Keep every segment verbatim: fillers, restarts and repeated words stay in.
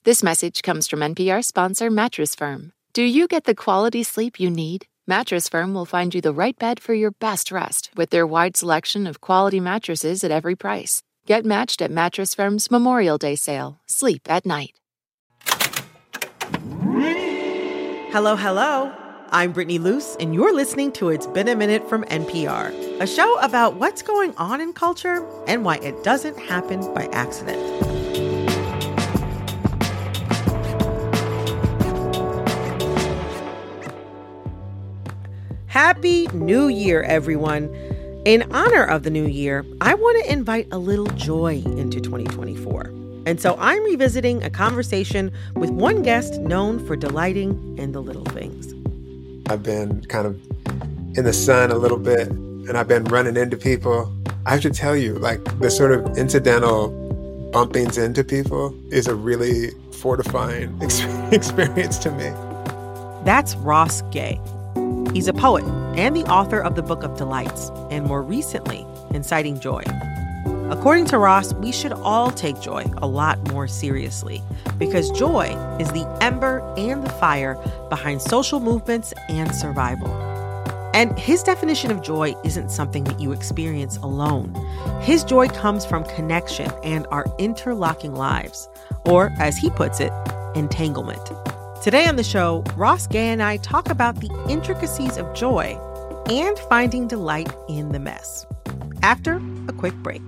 This message comes from N P R sponsor Mattress Firm. Do you get the quality sleep you need? Mattress Firm will find you the right bed for your best rest with their wide selection of quality mattresses at every price. Get matched at Mattress Firm's Memorial Day sale. Sleep at night. Hello, hello. I'm Brittany Luce, and you're listening to It's Been a Minute from N P R, a show about what's going on in culture and why it doesn't happen by accident. Happy New Year, everyone. In honor of the new year, I want to invite a little joy into twenty twenty-four. And so I'm revisiting a conversation with one guest known for delighting in the little things. I've been kind of in the sun a little bit, and I've been running into people. I have to tell you, like, the sort of incidental bumpings into people is a really fortifying ex- experience to me. That's Ross Gay. He's a poet and the author of the Book of Delights, and more recently, Inciting Joy. According to Ross, we should all take joy a lot more seriously because joy is the ember and the fire behind social movements and survival. And his definition of joy isn't something that you experience alone. His joy comes from connection and our interlocking lives, or as he puts it, entanglement. Today on the show, Ross Gay and I talk about the intricacies of joy and finding delight in the mess. After a quick break.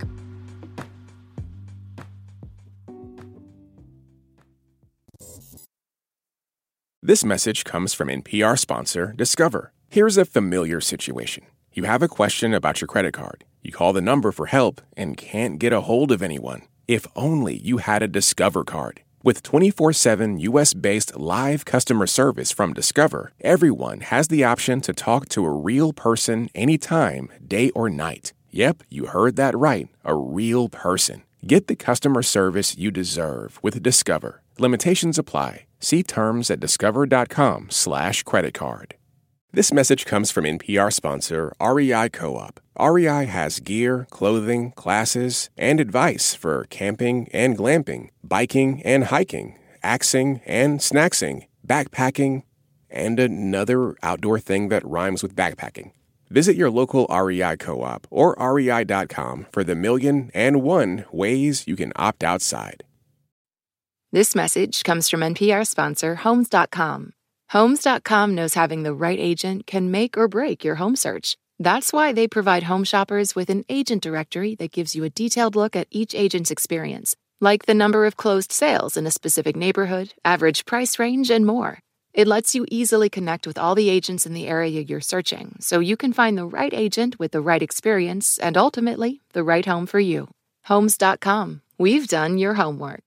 This message comes from N P R sponsor Discover. Here's a familiar situation. You have a question about your credit card. You call the number for help and can't get a hold of anyone. If only you had a Discover card. With twenty-four seven U S-based live customer service from Discover, everyone has the option to talk to a real person anytime, day or night. Yep, you heard that right, a real person. Get the customer service you deserve with Discover. Limitations apply. See terms at discover.com slash credit card. This message comes from N P R sponsor R E I Co-op. R E I has gear, clothing, classes, and advice for camping and glamping, biking and hiking, axing and snacksing, backpacking, and another outdoor thing that rhymes with backpacking. Visit your local R E I Co-op or R E I dot com for the million and one ways you can opt outside. This message comes from N P R sponsor Homes dot com. Homes dot com knows having the right agent can make or break your home search. That's why they provide home shoppers with an agent directory that gives you a detailed look at each agent's experience, like the number of closed sales in a specific neighborhood, average price range, and more. It lets you easily connect with all the agents in the area you're searching, so you can find the right agent with the right experience and ultimately the right home for you. Homes dot com. We've done your homework.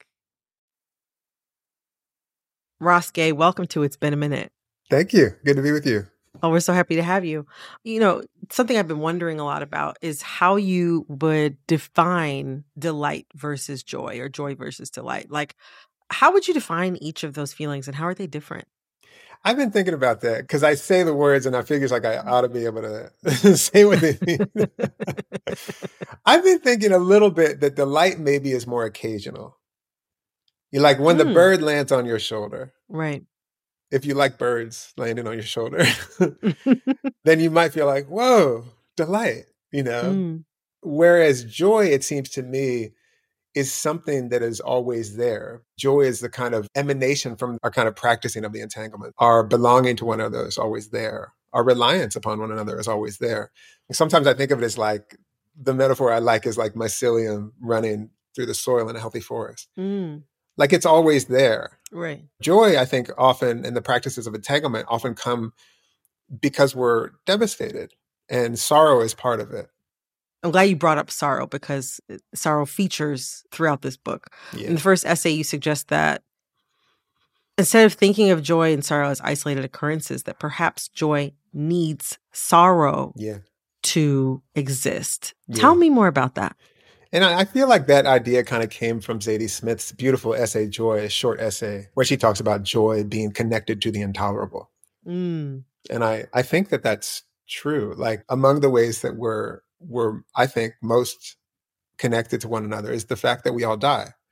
Ross Gay, welcome to It's Been a Minute. Thank you. Good to be with you. Oh, we're so happy to have you. You know, something I've been wondering a lot about is how you would define delight versus joy or joy versus delight. Like, how would you define each of those feelings and how are they different? I've been thinking about that because I say the words and I figure like I ought to be able to say what they mean. I've been thinking a little bit that delight maybe is more occasional. You like when mm. the bird lands on your shoulder. Right. If you like birds landing on your shoulder, then you might feel like, whoa, delight, you know? Mm. Whereas joy, it seems to me, is something that is always there. Joy is the kind of emanation from our kind of practicing of the entanglement. Our belonging to one another is always there. Our reliance upon one another is always there. Sometimes I think of it as like, the metaphor I like is like mycelium running through the soil in a healthy forest. Mm. Like it's always there. Right. Joy, I think often in the practices of entanglement often come because we're devastated and sorrow is part of it. I'm glad you brought up sorrow because sorrow features throughout this book. Yeah. In the first essay, you suggest that instead of thinking of joy and sorrow as isolated occurrences, that perhaps joy needs sorrow yeah. to exist. Yeah. Tell me more about that. And I feel like that idea kind of came from Zadie Smith's beautiful essay, Joy, a short essay, where she talks about joy being connected to the intolerable. Mm. And I, I think that that's true. Like among the ways that we're we're, I think, most connected to one another is the fact that we all die.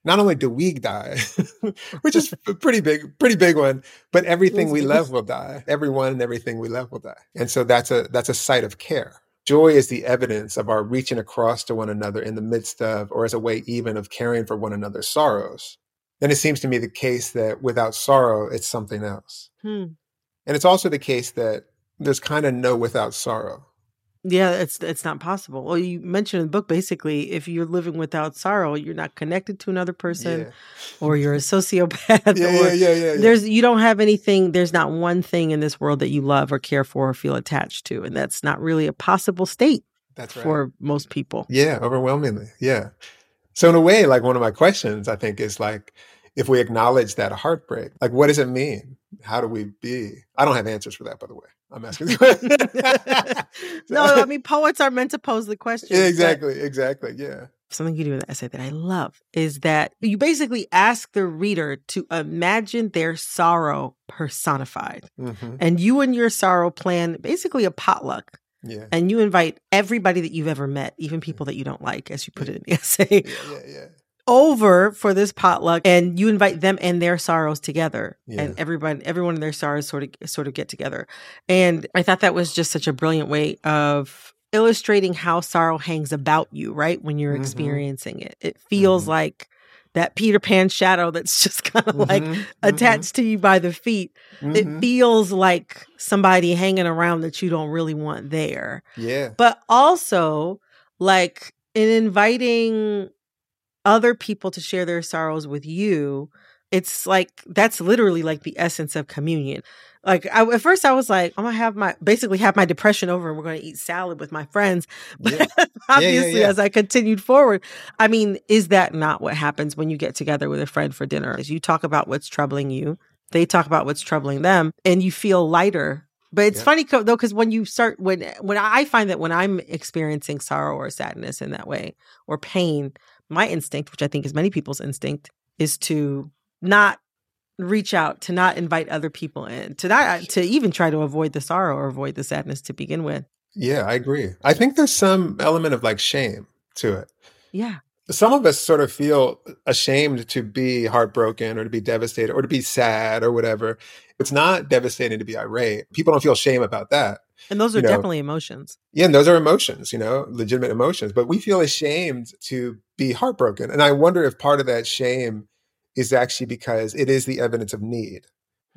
not only do we die, which is a pretty big, pretty big one, but everything we love will die. Everyone and everything we love will die. And so that's a, that's a site of care. Joy is the evidence of our reaching across to one another in the midst of, or as a way even of caring for one another's sorrows. And it seems to me the case that without sorrow, it's something else. Hmm. And it's also the case that there's kind of no without sorrow. Yeah, it's it's not possible. Well, you mentioned in the book, basically, if you're living without sorrow, you're not connected to another person, yeah. or you're a sociopath. yeah, or yeah, yeah, yeah, yeah. There's you don't have anything. There's not one thing in this world that you love or care for or feel attached to, and that's not really a possible state. That's right. For most people. Yeah, overwhelmingly. Yeah. So in a way, like one of my questions, I think, is like, if we acknowledge that heartbreak, like, what does it mean? How do we be? I don't have answers for that, by the way. I'm asking the question. No, I mean, poets are meant to pose the question. Yeah, exactly, exactly, yeah. Something you do in the essay that I love is that you basically ask the reader to imagine their sorrow personified. Mm-hmm. And you and your sorrow plan basically a potluck. Yeah. And you invite everybody that you've ever met, even people that you don't like, as you put it in the essay. Yeah, yeah, yeah. Over for this potluck, and you invite them and their sorrows together, yeah. and everybody, everyone in their sorrows sort of sort of get together. And I thought that was just such a brilliant way of illustrating how sorrow hangs about you, right? When you're mm-hmm. experiencing it, it feels mm-hmm. like that Peter Pan shadow that's just kind of mm-hmm. like mm-hmm. attached to you by the feet. Mm-hmm. It feels like somebody hanging around that you don't really want there. Yeah, but also like in inviting other people to share their sorrows with you, it's like, that's literally like the essence of communion. Like I, at first I was like, I'm going to have my, basically have my depression over and we're going to eat salad with my friends. But yeah. obviously yeah, yeah, yeah. as I continued forward, I mean, is that not what happens when you get together with a friend for dinner? Is you talk about what's troubling you, they talk about what's troubling them, and you feel lighter. But it's yeah. funny though, because when you start, when, when I find that when I'm experiencing sorrow or sadness in that way, or pain, my instinct, which I think is many people's instinct, is to not reach out, to not invite other people in, to not to even try to avoid the sorrow or avoid the sadness to begin with. Yeah, I agree. I think there's some element of like shame to it. Yeah. Some of us sort of feel ashamed to be heartbroken or to be devastated or to be sad or whatever. It's not devastating to be irate. People don't feel shame about that. And those are you know? definitely emotions. Yeah, and those are emotions, you know, legitimate emotions. But we feel ashamed to be heartbroken. And I wonder if part of that shame is actually because it is the evidence of need.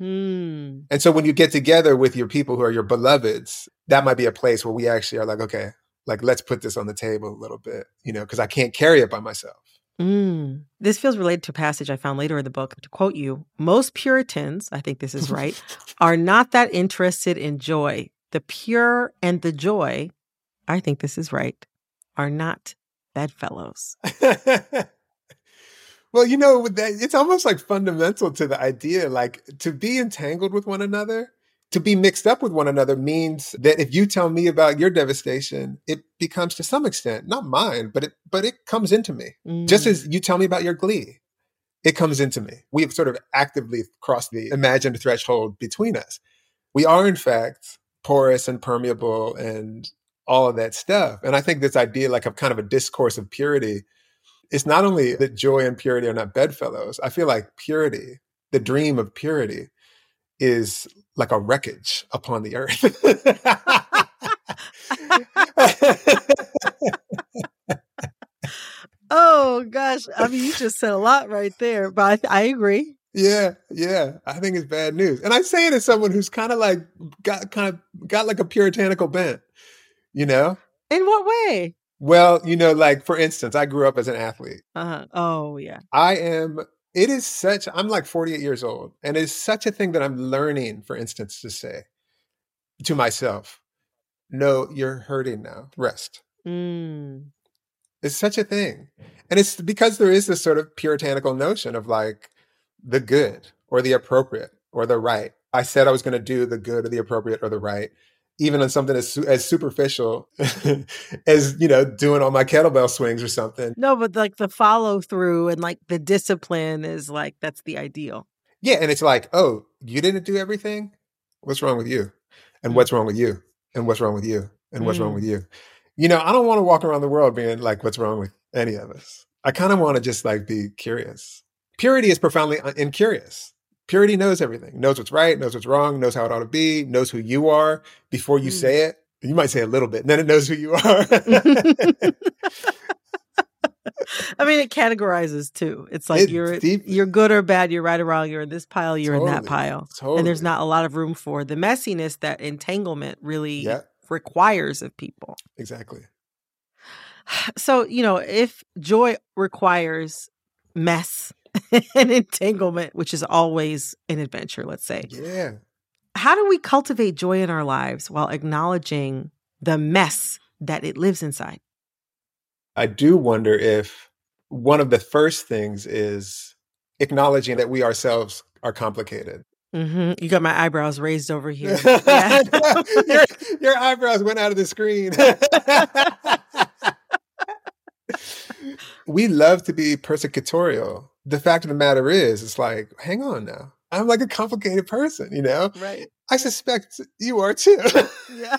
Hmm. And so when you get together with your people who are your beloveds, that might be a place where we actually are like, okay, like, let's put this on the table a little bit, you know, because I can't carry it by myself. Mm. This feels related to a passage I found later in the book. To quote you, most Puritans, I think this is right, are not that interested in joy. The pure and the joy, I think this is right, are not bedfellows. Well, you know, it's almost like fundamental to the idea, like to be entangled with one another, to be mixed up with one another means that if you tell me about your devastation, it becomes to some extent, not mine, but it, but it comes into me. Mm. Just as you tell me about your glee, it comes into me. We've sort of actively crossed the imagined threshold between us. We are, in fact, porous and permeable and all of that stuff. And I think this idea like of kind of a discourse of purity, it's not only that joy and purity are not bedfellows. I feel like purity, the dream of purity, is like a wreckage upon the earth. Oh, gosh. I mean, you just said a lot right there, but I, I agree. Yeah, yeah. I think it's bad news. And I say it as someone who's kind of like got kind of got like a puritanical bent, you know? In what way? Well, you know, like for instance, I grew up as an athlete. Uh-huh. Oh, yeah. I am, it is such, I'm like forty-eight years old, and it's such a thing that I'm learning, for instance, to say to myself, no, you're hurting now, rest. Mm. It's such a thing. And it's because there is this sort of puritanical notion of like the good or the appropriate or the right. I said I was going to do the good or the appropriate or the right, even on something as as superficial as, you know, doing all my kettlebell swings or something. No, but like the follow through and like the discipline is like, that's the ideal. Yeah. And it's like, oh, you didn't do everything? What's wrong with you? And what's wrong with you? And what's wrong with you? And what's mm. wrong with you? You know, I don't want to walk around the world being like, what's wrong with any of us? I kind of want to just like be curious. Purity is profoundly un- incurious. Purity knows everything, knows what's right, knows what's wrong, knows how it ought to be, knows who you are before you mm. say it. You might say a little bit, and then it knows who you are. I mean, it categorizes too. It's like it's you're deep. You're good or bad, you're right or wrong, you're in this pile, you're totally, in that pile. Totally. And there's not a lot of room for the messiness that entanglement really yeah. requires of people. Exactly. So, you know, if joy requires mess and entanglement, which is always an adventure, let's say. Yeah. How do we cultivate joy in our lives while acknowledging the mess that it lives inside? I do wonder if one of the first things is acknowledging that we ourselves are complicated. Mm-hmm. You got my eyebrows raised over here. Yeah. your, your eyebrows went out of the screen. We love to be persecutorial. The fact of the matter is, it's like, hang on now. I'm like a complicated person, you know? Right. I suspect you are too. Yeah.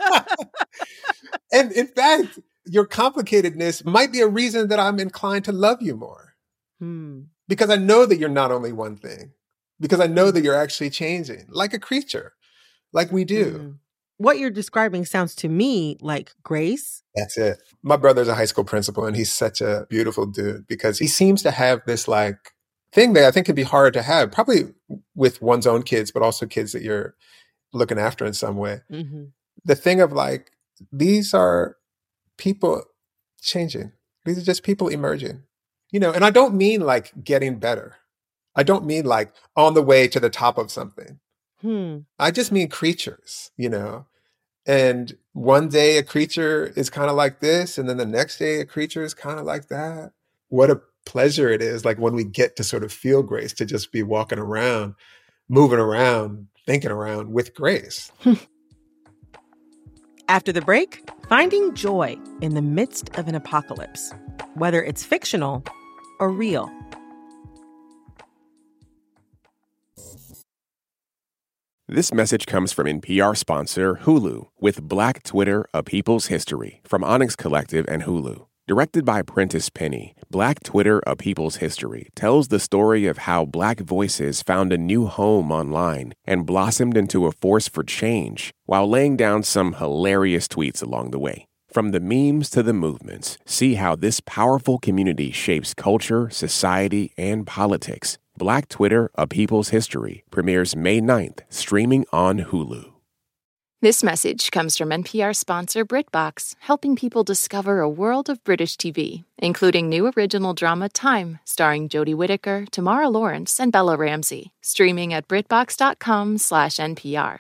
And in fact, your complicatedness might be a reason that I'm inclined to love you more. Hmm. Because I know that you're not only one thing. Because I know that you're actually changing, like a creature, like we do. Hmm. What you're describing sounds to me like grace. That's it. My brother's a high school principal, and he's such a beautiful dude because he seems to have this like thing that I think can be hard to have, probably with one's own kids, but also kids that you're looking after in some way. Mm-hmm. The thing of like, these are people changing. These are just people emerging, you know, and I don't mean like getting better. I don't mean like on the way to the top of something. Hmm. I just mean creatures, you know, and one day a creature is kind of like this. And then the next day a creature is kind of like that. What a pleasure it is. Like when we get to sort of feel grace, to just be walking around, moving around, thinking around with grace. After the break, finding joy in the midst of an apocalypse, whether it's fictional or real. This message comes from N P R sponsor Hulu with Black Twitter, A People's History from Onyx Collective and Hulu. Directed by Prentice Penny, Black Twitter, A People's History tells the story of how Black voices found a new home online and blossomed into a force for change while laying down some hilarious tweets along the way. From the memes to the movements, see how this powerful community shapes culture, society, and politics. Black Twitter, A People's History premieres May ninth, streaming on Hulu. This message comes from N P R sponsor BritBox, helping people discover a world of British T V, including new original drama Time, starring Jodie Whittaker, Tamara Lawrence, and Bella Ramsey, streaming at BritBox.com slash NPR.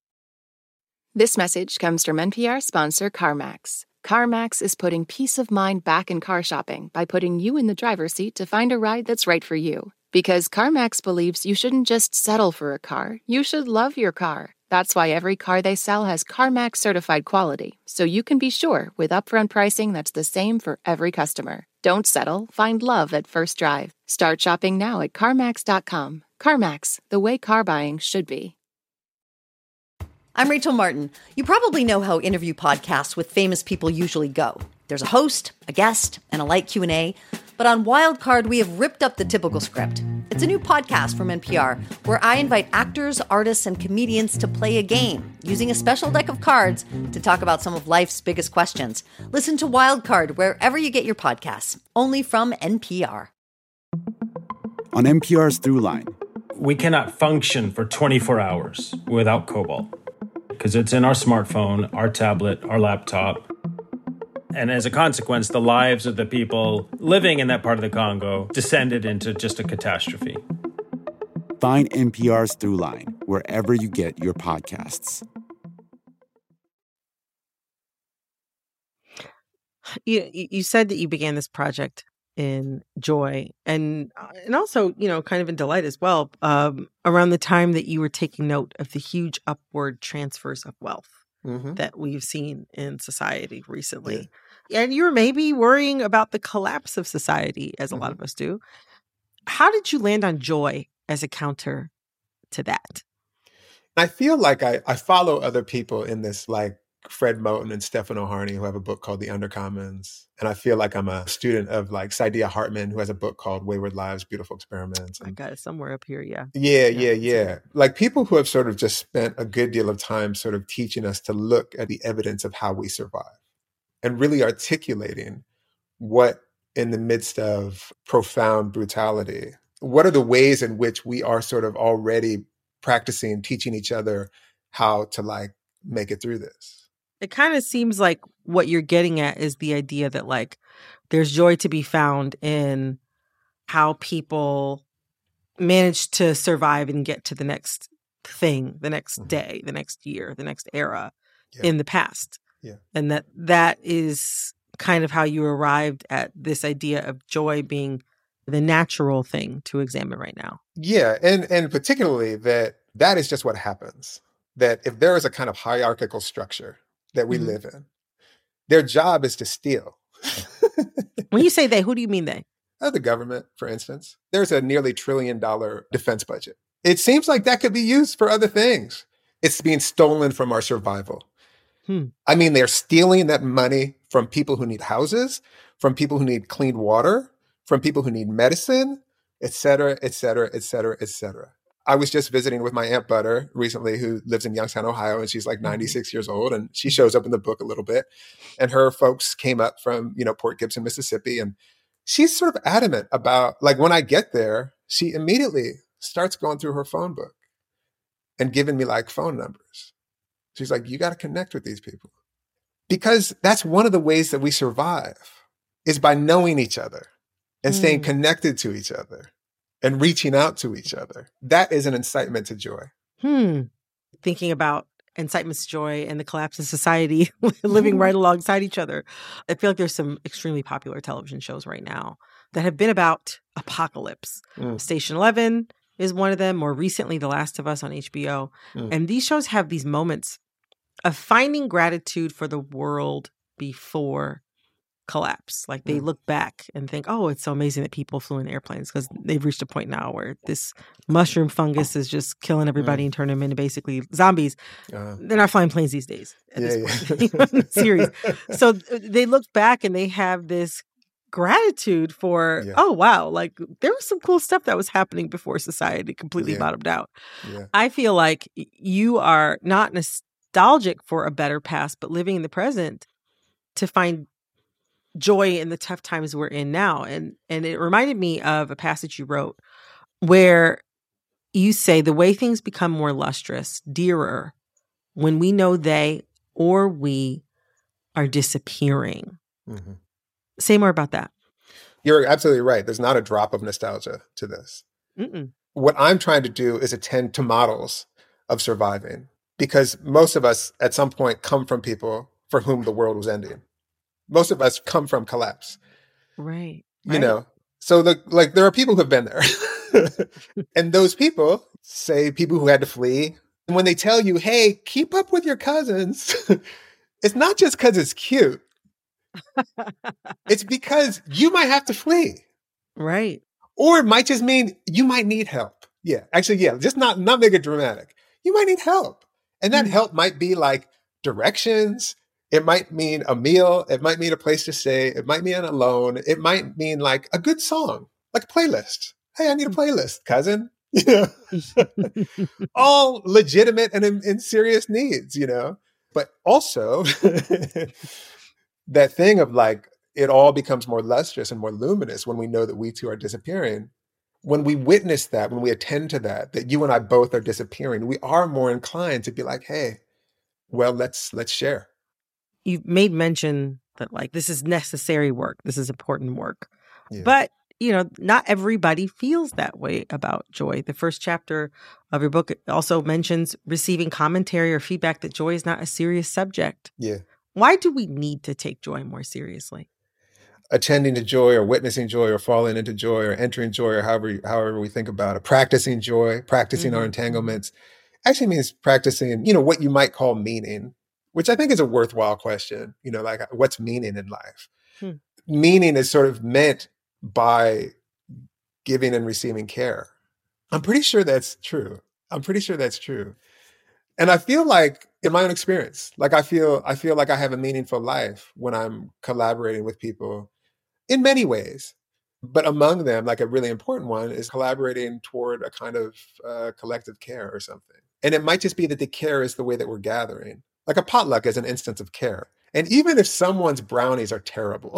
This message comes from N P R sponsor CarMax. CarMax is putting peace of mind back in car shopping by putting you in the driver's seat to find a ride that's right for you. Because CarMax believes you shouldn't just settle for a car, you should love your car. That's why every car they sell has CarMax certified quality, so you can be sure with upfront pricing that's the same for every customer. Don't settle, find love at first drive. Start shopping now at CarMax dot com. CarMax, the way car buying should be. I'm Rachel Martin. You probably know how interview podcasts with famous people usually go. There's a host, a guest, and a light Q and A. But on Wildcard, we have ripped up the typical script. It's a new podcast from N P R where I invite actors, artists, and comedians to play a game using a special deck of cards to talk about some of life's biggest questions. Listen to Wildcard wherever you get your podcasts, only from N P R. On N P R's Throughline. We cannot function for twenty-four hours without Cobalt because it's in our smartphone, our tablet, our laptop. And as a consequence, the lives of the people living in that part of the Congo descended into just a catastrophe. Find N P R's Throughline wherever you get your podcasts. You you said that you began this project in joy and and also, you know, kind of in delight as well, um, around the time that you were taking note of the huge upward transfers of wealth mm-hmm. that we've seen in society recently. Yeah. And you were maybe worrying about the collapse of society, as a mm-hmm. lot of us do. How did you land on joy as a counter to that? I feel like I, I follow other people in this like Fred Moten and Stefano Harney, who have a book called The Undercommons. And I feel like I'm a student of like Saidiya Hartman, who has a book called Wayward Lives, Beautiful Experiments. And I got it somewhere up here, yeah. Yeah, yeah, yeah. yeah. Like people who have sort of just spent a good deal of time sort of teaching us to look at the evidence of how we survive and really articulating what in the midst of profound brutality, what are the ways in which we are sort of already practicing, teaching each other how to like make it through this. It kind of seems like what you're getting at is the idea that like there's joy to be found in how people manage to survive and get to the next thing, the next mm-hmm. day, the next year, the next era yeah. in the past. Yeah. And that that is kind of how you arrived at this idea of joy being the natural thing to examine right now. Yeah. And, and particularly that that is just what happens. That if there is a kind of hierarchical structure that we mm-hmm. live in, their job is to steal. When you say they, who do you mean they? Oh, the government, for instance. There's a nearly trillion dollar defense budget. It seems like that could be used for other things. It's being stolen from our survival. Hmm. I mean, they're stealing that money from people who need houses, from people who need clean water, from people who need medicine, et cetera, et cetera, et cetera, et cetera. I was just visiting with my Aunt Butter recently, who lives in Youngstown, Ohio, and she's like ninety-six years old, and she shows up in the book a little bit. And her folks came up from, you know, Port Gibson, Mississippi, and she's sort of adamant about, like, when I get there, she immediately starts going through her phone book and giving me like phone numbers. She's like, you got to connect with these people. Because that's one of the ways that we survive is by knowing each other and mm. staying connected to each other and reaching out to each other. That is an incitement to joy. Hmm. Thinking about incitements to joy and the collapse of society living right alongside each other. I feel like there's some extremely popular television shows right now that have been about apocalypse. Mm. Station eleven is one of them. More recently, The Last of Us on H B O. Mm. And these shows have these moments of finding gratitude for the world before collapse. Like they mm. look back and think, oh, it's so amazing that people flew in airplanes because they've reached a point now where this mushroom fungus is just killing everybody mm. and turning them into basically zombies. Uh, They're not flying planes these days at yeah, this point yeah. in the series. So they look back and they have this gratitude for, yeah. oh, wow, like there was some cool stuff that was happening before society completely yeah. bottomed out. Yeah. I feel like you are not nostalgic for a better past, but living in the present to find joy in the tough times we're in now. And and it reminded me of a passage you wrote where you say the way things become more lustrous, dearer, when we know they or we are disappearing. Mm-hmm. Say more about that. You're absolutely right. There's not a drop of nostalgia to this. Mm-mm. What I'm trying to do is attend to models of surviving, because most of us at some point come from people for whom the world was ending. Most of us come from collapse. Right. You right. know, so the, like there are people who have been there. And those people, say people who had to flee, and when they tell you, hey, keep up with your cousins, it's not just because it's cute. It's because you might have to flee. Right. Or it might just mean you might need help. Yeah. Actually, yeah. Just not, not make it dramatic. You might need help. And that mm. help might be like directions. It might mean a meal. It might mean a place to stay. It might mean a loan. It might mean like a good song, like a playlist. Hey, I need a playlist, cousin. You know, all legitimate and in, in serious needs, you know, but also that thing of like, it all becomes more lustrous and more luminous when we know that we too are disappearing. When we witness that, when we attend to that, that you and I both are disappearing, we are more inclined to be like, hey, well, let's, let's share. You've made mention that like, this is necessary work. This is important work, yeah. But you know, not everybody feels that way about joy. The first chapter of your book also mentions receiving commentary or feedback that joy is not a serious subject. Yeah. Why do we need to take joy more seriously? Attending to joy or witnessing joy or falling into joy or entering joy or however, however we think about it, practicing joy, practicing mm-hmm. our entanglements, actually means practicing, you know, what you might call meaning, which I think is a worthwhile question. You know, like what's meaning in life? Hmm. Meaning is sort of meant by giving and receiving care. I'm pretty sure that's true. I'm pretty sure that's true. And I feel like in my own experience. Like I feel, I feel like I have a meaningful life when I'm collaborating with people in many ways. But among them, like a really important one is collaborating toward a kind of uh, collective care or something. And it might just be that the care is the way that we're gathering. Like a potluck is an instance of care. And even if someone's brownies are terrible,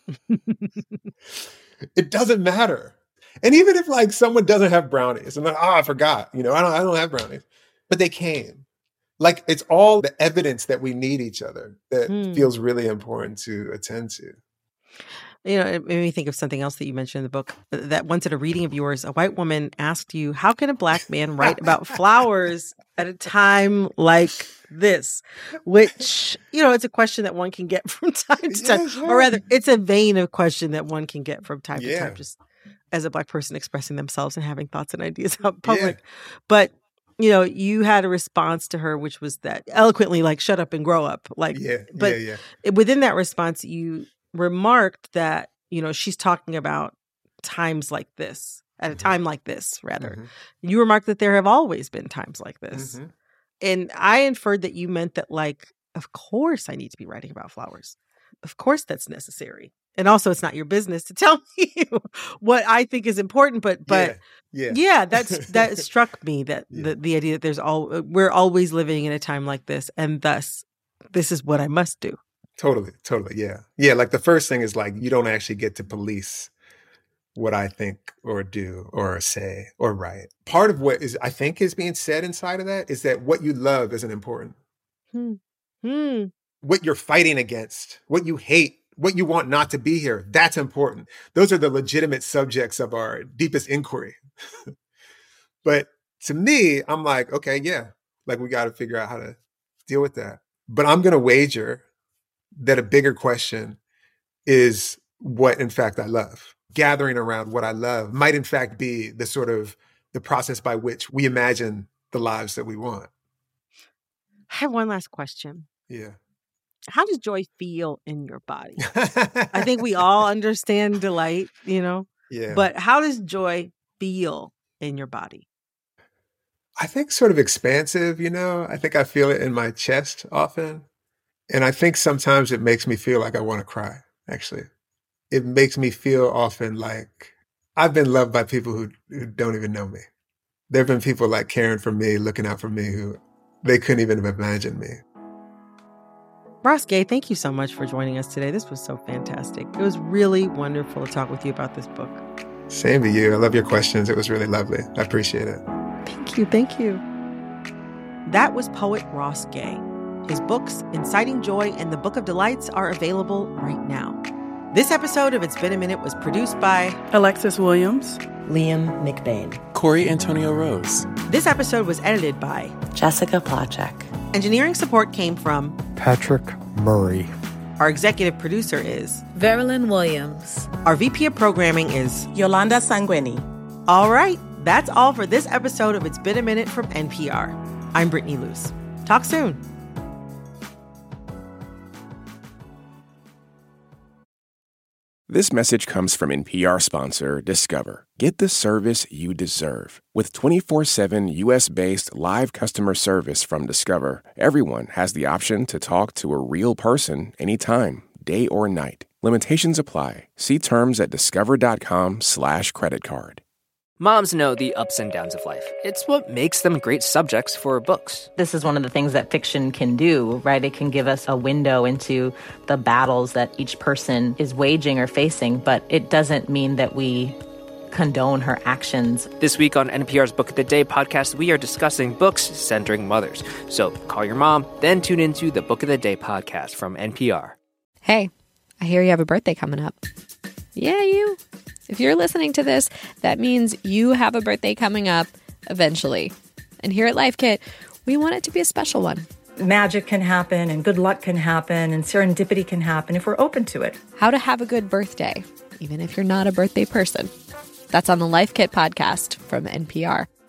it doesn't matter. And even if like someone doesn't have brownies and like, oh, I forgot, you know, I don't, I don't have brownies, but they came. Like it's all the evidence that we need each other that mm. feels really important to attend to. You know, it made me think of something else that you mentioned in the book. That once at a reading of yours, a white woman asked you, how can a Black man write about flowers at a time like this? Which, you know, it's a question that one can get from time to time. Yeah, sure. Or rather, it's a vein of question that one can get from time yeah. to time, just as a Black person expressing themselves and having thoughts and ideas out in public. Yeah. But, you know, you had a response to her, which was that eloquently, like, shut up and grow up. Like, yeah, but yeah, yeah. within that response, you remarked that, you know, she's talking about times like this, at a time like this, rather. Mm-hmm. You remarked that there have always been times like this. Mm-hmm. And I inferred that you meant that, like, of course I need to be writing about flowers. Of course that's necessary. And also it's not your business to tell me what I think is important, but but yeah, yeah. yeah that's that struck me, that yeah. the, the idea that there's all we're always living in a time like this, and thus this is what I must do. Totally, totally, yeah. Yeah, like the first thing is like you don't actually get to police what I think or do or say or write. Part of what is I think is being said inside of that is that what you love isn't important. Hmm. Hmm. What you're fighting against, what you hate, what you want not to be here, that's important. Those are the legitimate subjects of our deepest inquiry. But to me, I'm like, okay, yeah, like we got to figure out how to deal with that. But I'm going to wager that a bigger question is what, in fact, I love. Gathering around what I love might, in fact, be the sort of the process by which we imagine the lives that we want. I have one last question. Yeah. How does joy feel in your body? I think we all understand delight, you know? Yeah. But how does joy feel in your body? I think sort of expansive, you know? I think I feel it in my chest often. And I think sometimes it makes me feel like I want to cry, actually. It makes me feel often like I've been loved by people who, who don't even know me. There have been people like caring for me, looking out for me, who they couldn't even have imagined me. Ross Gay, thank you so much for joining us today. This was so fantastic. It was really wonderful to talk with you about this book. Same to you. I love your questions. It was really lovely. I appreciate it. Thank you. Thank you. That was poet Ross Gay. His books, Inciting Joy and The Book of Delights, are available right now. This episode of It's Been a Minute was produced by Alexis Williams, Liam McBain, Corey Antonio Rose. This episode was edited by Jessica Placzek. Engineering support came from Patrick Murray. Our executive producer is Verilyn Williams. Our V P of programming is Yolanda Sanguini. All right, that's all for this episode of It's Been a Minute from N P R. I'm Brittany Luce. Talk soon. This message comes from N P R sponsor Discover. Get the service you deserve. With twenty-four seven U S-based live customer service from Discover, everyone has the option to talk to a real person anytime, day or night. Limitations apply. See terms at discover.com slash credit card. Moms know the ups and downs of life. It's what makes them great subjects for books. This is one of the things that fiction can do, right? It can give us a window into the battles that each person is waging or facing, but it doesn't mean that we condone her actions. This week on N P R's Book of the Day podcast, we are discussing books centering mothers. So call your mom, then tune into the Book of the Day podcast from N P R. Hey, I hear you have a birthday coming up. Yeah, you. If you're listening to this, that means you have a birthday coming up eventually. And here at Life Kit, we want it to be a special one. Magic can happen and good luck can happen and serendipity can happen if we're open to it. How to have a good birthday, even if you're not a birthday person. That's on the Life Kit podcast from N P R.